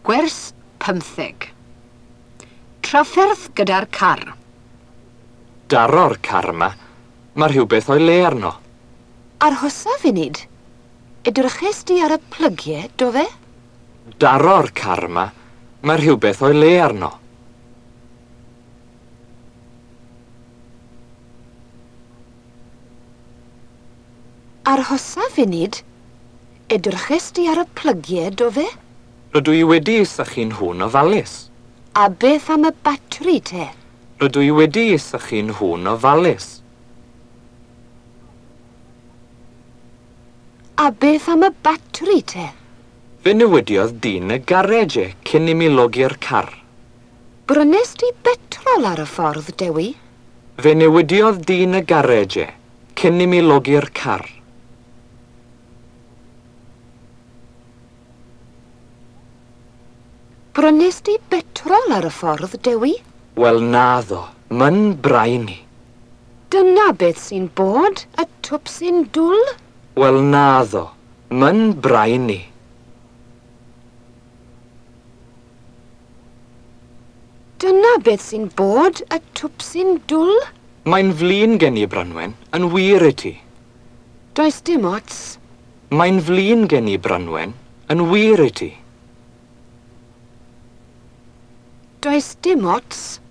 Gwers 15. Trafferth gyda'r car. Daro'r car yma. Mae rhywbeth o'i le arno. Arhosa funud. Edryches di ar y plygiau, do fe? Daro'r car yma. Mae rhywbeth o'i le arno. Arhosa funud. Edryches di ar y plygiau, do fe? Rydw i wedi sychu'n hwn ofalus. A beth am y batri te? Rydw i wedi sychu'n hwn ofalus. A beth am y batri te? Fe newidiodd dyn y garej cyn i mi logi'r car. Brynes di betrol ar y ffordd, Dewi? Fe newidiodd dyn y garej cyn i mi logi'r car. Brynes di betrol ar y ffordd, Dewi? Wel naddo, myn brain i. Dyna beth sy'n bod, y twp sy'n dwl? Wel naddo, myn brain i. Dyna beth sy'n bod, y twp sy'n dwl? Mae'n flin gen i, Branwen, yn wir i ti. Does dim ots. Mae'n flin gen i, Branwen, yn wir i ti. Does dim ots.